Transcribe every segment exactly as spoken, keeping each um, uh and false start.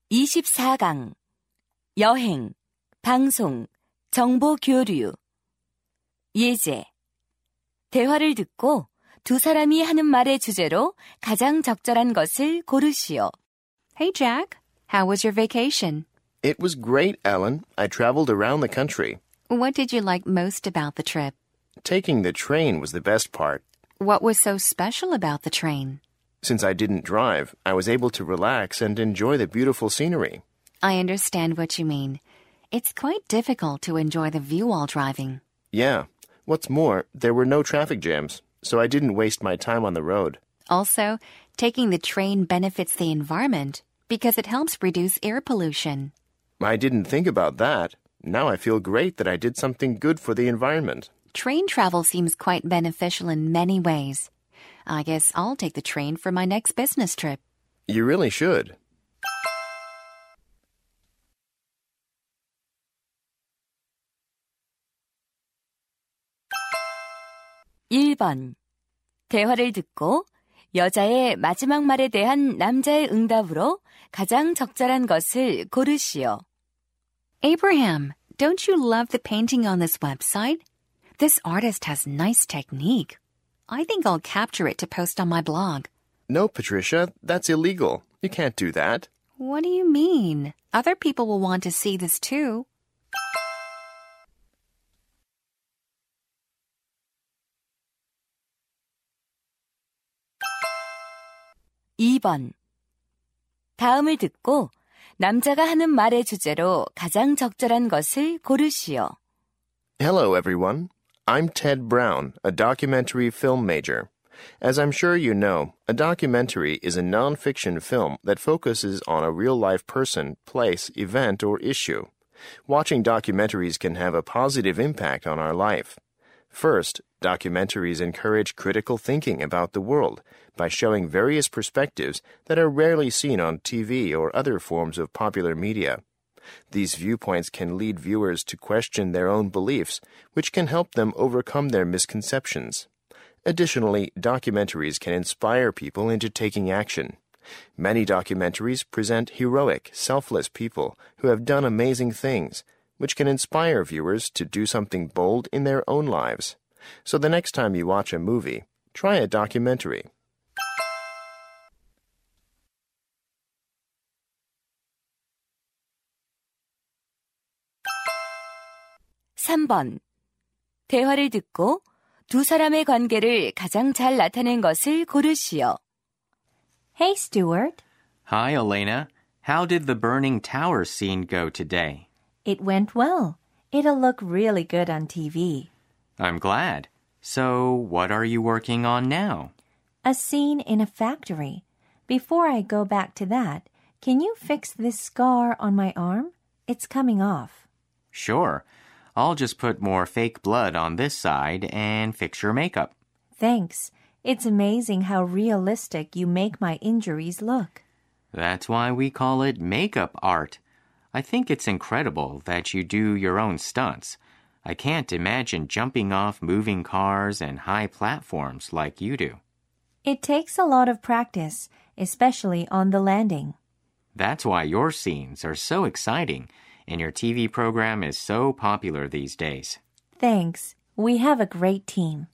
이십사 강 여행, 방송, 정보 교류 예제 대화를 듣고 두 사람이 하는 말의 주제로 가장 적절한 것을 고르시오. Hey, Jack. How was your vacation? It was great, Ellen. I traveled around the country. What did you like most about the trip? Taking the train was the best part. What was so special about the train? Since I didn't drive, I was able to relax and enjoy the beautiful scenery. I understand what you mean. It's quite difficult to enjoy the view while driving. Yeah. What's more, there were no traffic jams, so I didn't waste my time on the road. Also, taking the train benefits the environment because it helps reduce air pollution. I didn't think about that. Now I feel great that I did something good for the environment. Train travel seems quite beneficial in many ways. I guess I'll take the train for my next business trip. You really should. 일 번 대화를 듣고 여자의 마지막 말에 대한 남자의 응답으로 가장 적절한 것을 고르시오. Abraham, don't you love the painting on this website? This artist has nice technique. I think I'll capture it to post on my blog. No, Patricia, that's illegal. You can't do that. What do you mean? Other people will want to see this too. 이 번 다음을 듣고 남자가 하는 말의 주제로 가장 적절한 것을 고르시오. Hello, everyone. I'm Ted Brown, a documentary film major. As I'm sure you know, a documentary is a non-fiction film that focuses on a real-life person, place, event, or issue. Watching documentaries can have a positive impact on our life. First, documentaries encourage critical thinking about the world by showing various perspectives that are rarely seen on T V or other forms of popular media. These viewpoints can lead viewers to question their own beliefs, which can help them overcome their misconceptions. Additionally, documentaries can inspire people into taking action. Many documentaries present heroic, selfless people who have done amazing things, which can inspire viewers to do something bold in their own lives. So the next time you watch a movie, try a documentary. 삼 번 대화를 듣고 두 사람의 관계를 가장 잘 나타낸 것을 고르시오. Hey, Stuart. Hi, Elena. How did the burning tower scene go today? It went well. It'll look really good on T V. I'm glad. So, what are you working on now? A scene in a factory. Before I go back to that, can you fix this scar on my arm? It's coming off. Sure. I'll just put more fake blood on this side and fix your makeup. Thanks. It's amazing how realistic you make my injuries look. That's why we call it makeup art. I think it's incredible that you do your own stunts. I can't imagine jumping off moving cars and high platforms like you do. It takes a lot of practice, especially on the landing. That's why your scenes are so exciting, and your T V program is so popular these days. Thanks. We have a great team.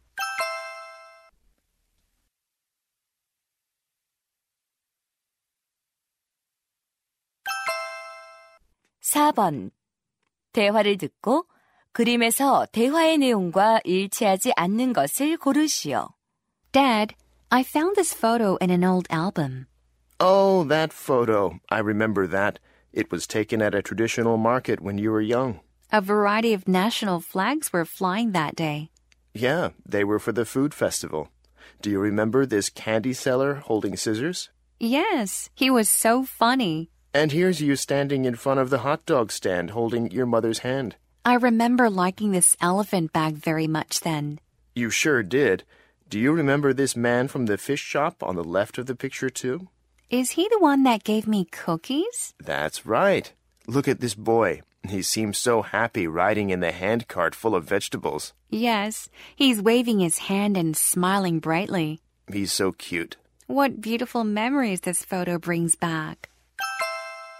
사 번 대화를 듣고 그림에서 대화의 내용과 일치하지 않는 것을 고르시오. Dad, I found this photo in an old album. Oh, that photo. I remember that. It was taken at a traditional market when you were young. A variety of national flags were flying that day. Yeah, they were for the food festival. Do you remember this candy seller holding scissors? Yes, he was so funny. And here's you standing in front of the hot dog stand holding your mother's hand. I remember liking this elephant bag very much then. You sure did. Do you remember this man from the fish shop on the left of the picture too? Is he the one that gave me cookies? That's right. Look at this boy. He seems so happy riding in the handcart full of vegetables. Yes, he's waving his hand and smiling brightly. He's so cute. What beautiful memories this photo brings back.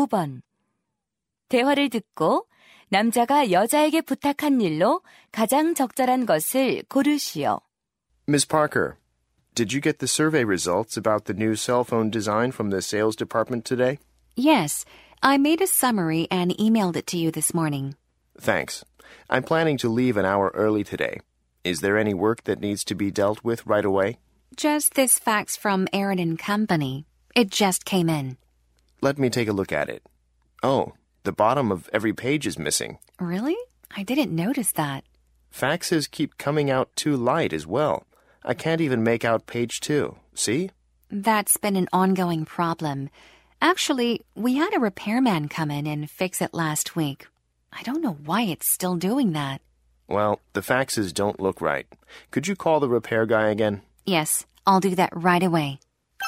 오 번. 대화를 듣고 남자가 여자에게 부탁한 일로 가장 적절한 것을 고르시오. Miss Parker, did you get the survey results about the new cell phone design from the sales department today? Yes, I made a summary and emailed it to you this morning. Thanks. I'm planning to leave an hour early today. Is there any work that needs to be dealt with right away? Just this fax from Aaron and Company. It just came in. Let me take a look at it. Oh, the bottom of every page is missing. Really? I didn't notice that. Faxes keep coming out too light as well. I can't even make out page two. See? That's been an ongoing problem. Actually, we had a repairman come in and fix it last week. I don't know why it's still doing that. Well, the faxes don't look right. Could you call the repair guy again? Yes, I'll do that right away.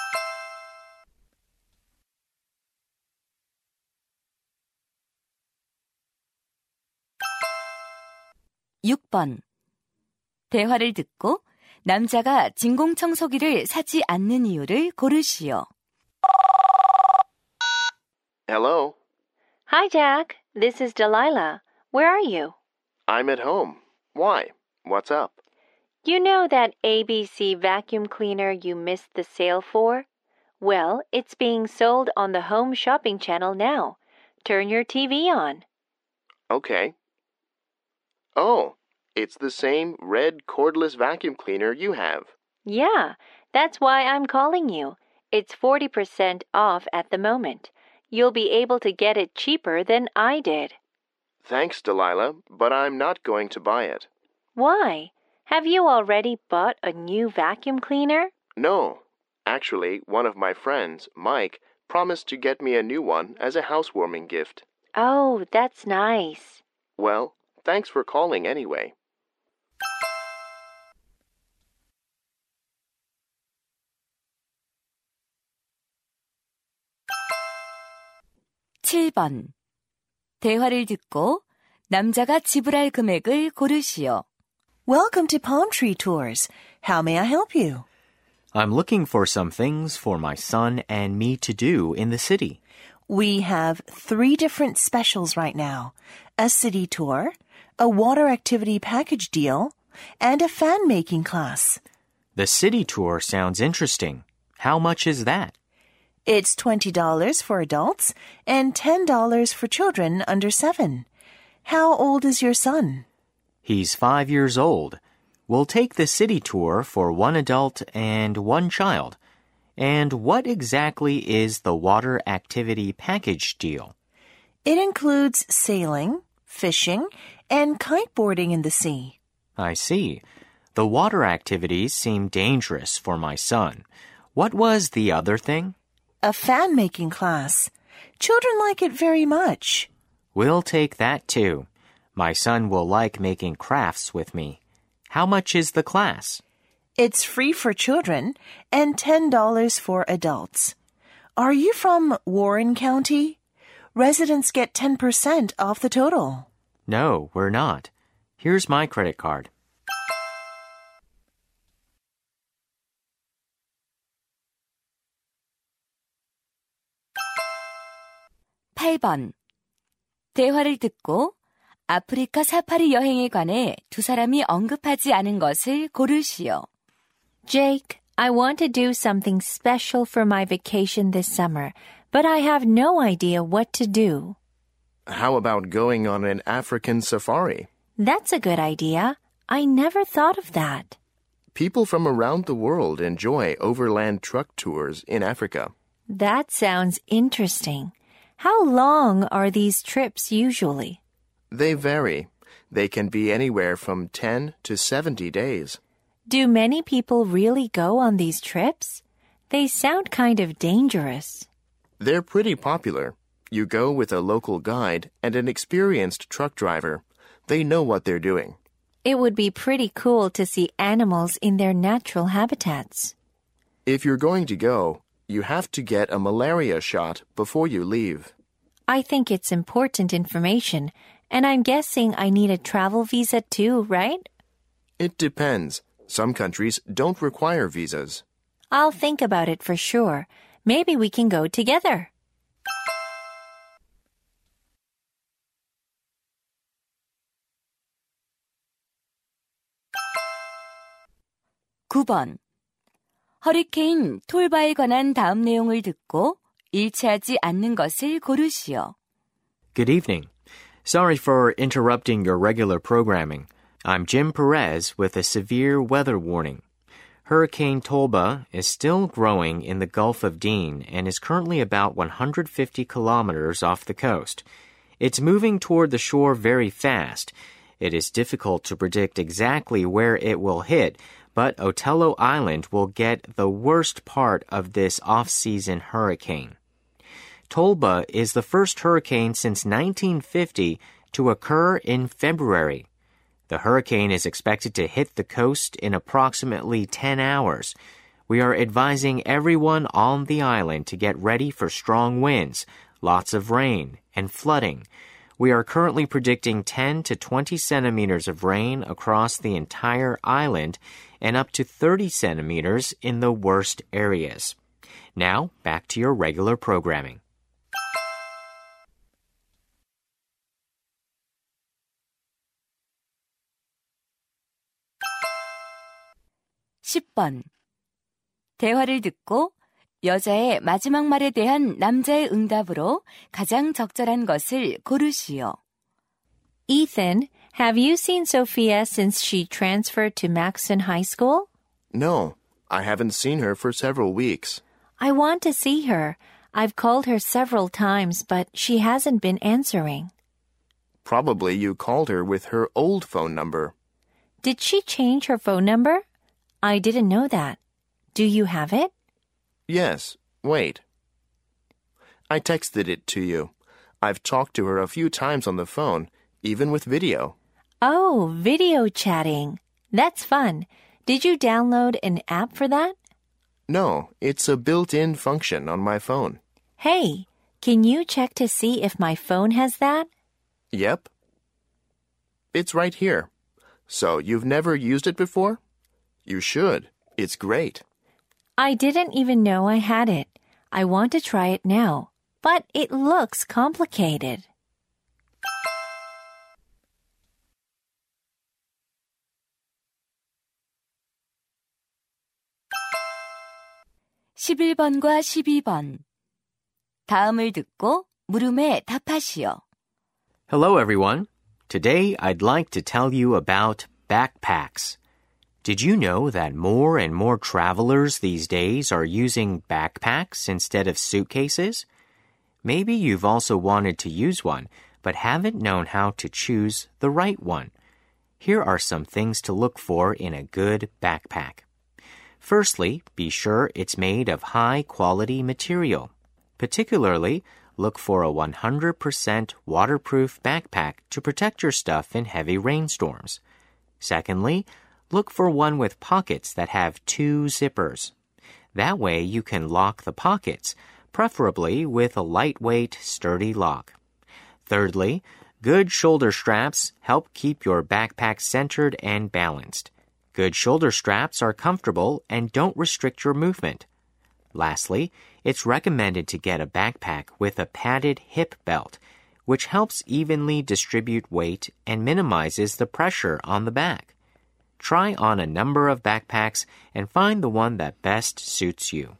육 번. 대화를 듣고 남자가 진공청소기를 사지 않는 이유를 고르시오. Hello. Hi, Jack. This is Delilah. Where are you? I'm at home. Why? What's up? You know that A B C vacuum cleaner you missed the sale for? Well, it's being sold on the Home Shopping channel now. Turn your T V on. Okay. Oh, it's the same red cordless vacuum cleaner you have. Yeah, that's why I'm calling you. It's forty percent off at the moment. You'll be able to get it cheaper than I did. Thanks, Delilah, but I'm not going to buy it. Why? Have you already bought a new vacuum cleaner? No. Actually, one of my friends, Mike, promised to get me a new one as a housewarming gift. Oh, that's nice. Well, thanks for calling anyway. 칠 번. 대화를 듣고 남자가 지불할 금액을 고르시오. Welcome to Palm Tree Tours. How may I help you? I'm looking for some things for my son and me to do in the city. We have three different specials right now. A city tour, a water activity package deal, and a fan-making class. The city tour sounds interesting. How much is that? It's twenty dollars for adults and ten dollars for children under seven. How old is your son? He's five years old. We'll take the city tour for one adult and one child. And what exactly is the water activity package deal? It includes sailing, fishing, and kiteboarding in the sea. I see. The water activities seem dangerous for my son. What was the other thing? A fan-making class. Children like it very much. We'll take that too. My son will like making crafts with me. How much is the class? It's free for children and ten dollars for adults. Are you from Warren County? Residents get ten percent off the total. No, we're not. Here's my credit card. 팔 번. 대화를 듣고 아프리카 사파리 여행에 관해 두 사람이 언급하지 않은 것을 고르시오. Jake, I want to do something special for my vacation this summer, but I have no idea what to do. How about going on an African safari? That's a good idea. I never thought of that. People from around the world enjoy overland truck tours in Africa. That sounds interesting. How long are these trips usually? They vary. They can be anywhere from ten to seventy days. Do many people really go on these trips? They sound kind of dangerous. They're pretty popular. You go with a local guide and an experienced truck driver. They know what they're doing. It would be pretty cool to see animals in their natural habitats. If you're going to go, you have to get a malaria shot before you leave. I think it's important information, and I'm guessing I need a travel visa too, right? It depends. Some countries don't require visas. I'll think about it for sure. Maybe we can go together. 구 번. 허리케인 톨바에 관한 다음 내용을 듣고 일치하지 않는 것을 고르시오. Good evening. Sorry for interrupting your regular programming. I'm Jim Perez with a severe weather warning. Hurricane Tolba is still growing in the Gulf of Dean and is currently about one hundred fifty kilometers off the coast. It's moving toward the shore very fast. It is difficult to predict exactly where it will hit, but Otello Island will get the worst part of this off-season hurricane. Tolba is the first hurricane since nineteen fifty to occur in February. The hurricane is expected to hit the coast in approximately ten hours. We are advising everyone on the island to get ready for strong winds, lots of rain, and flooding. We are currently predicting ten to twenty centimeters of rain across the entire island and up to thirty centimeters in the worst areas. Now, back to your regular programming. 십 번. 대화를 듣고 여자의 마지막 말에 대한 남자의 응답으로 가장 적절한 것을 고르시오. Ethan, have you seen Sophia since she transferred to Maxon High School? No, I haven't seen her for several weeks. I want to see her. I've called her several times, but she hasn't been answering. Probably you called her with her old phone number. Did she change her phone number? I didn't know that. Do you have it? Yes, wait. I texted it to you. I've talked to her a few times on the phone, even with video. Oh, video chatting. That's fun. Did you download an app for that? No, it's a built-in function on my phone. Hey, can you check to see if my phone has that? Yep. It's right here. So you've never used it before? You should. It's great. I didn't even know I had it. I want to try it now, but it looks complicated. 십일 번과 십이 번. 다음을 듣고 물음에 답하시오. Hello, everyone. Today, I'd like to tell you about backpacks. Did you know that more and more travelers these days are using backpacks instead of suitcases? Maybe you've also wanted to use one, but haven't known how to choose the right one. Here are some things to look for in a good backpack. Firstly, be sure it's made of high-quality material. Particularly, look for a one hundred percent waterproof backpack to protect your stuff in heavy rainstorms. Secondly, look for one with pockets that have two zippers. That way you can lock the pockets, preferably with a lightweight, sturdy lock. Thirdly, good shoulder straps help keep your backpack centered and balanced. Good shoulder straps are comfortable and don't restrict your movement. Lastly, it's recommended to get a backpack with a padded hip belt, which helps evenly distribute weight and minimizes the pressure on the back. Try on a number of backpacks and find the one that best suits you.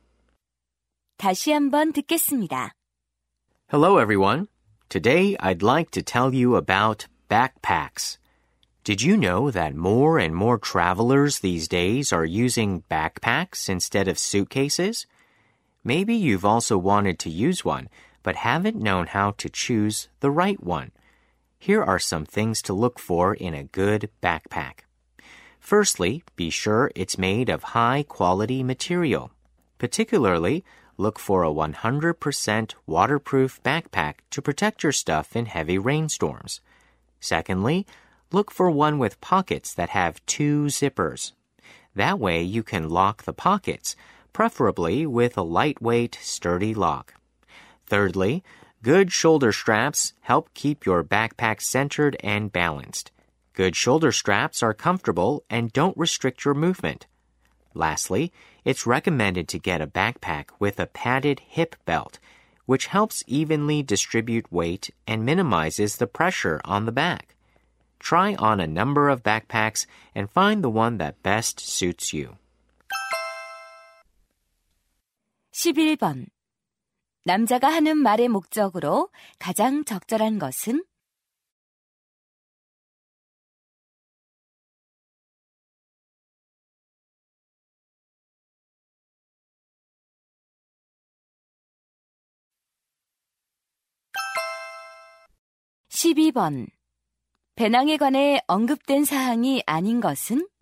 다시 한번 듣겠습니다. Hello, everyone. Today, I'd like to tell you about backpacks. Did you know that more and more travelers these days are using backpacks instead of suitcases? Maybe you've also wanted to use one, but haven't known how to choose the right one. Here are some things to look for in a good backpack. Firstly, be sure it's made of high-quality material. Particularly, look for a one hundred percent waterproof backpack to protect your stuff in heavy rainstorms. Secondly, look for one with pockets that have two zippers. That way you can lock the pockets, preferably with a lightweight, sturdy lock. Thirdly, good shoulder straps help keep your backpack centered and balanced. Good shoulder straps are comfortable and don't restrict your movement. Lastly, it's recommended to get a backpack with a padded hip belt, which helps evenly distribute weight and minimizes the pressure on the back. Try on a number of backpacks and find the one that best suits you. 십일 번. 남자가 하는 말의 목적으로 가장 적절한 것은? 십이 번. 배낭에 관해 언급된 사항이 아닌 것은?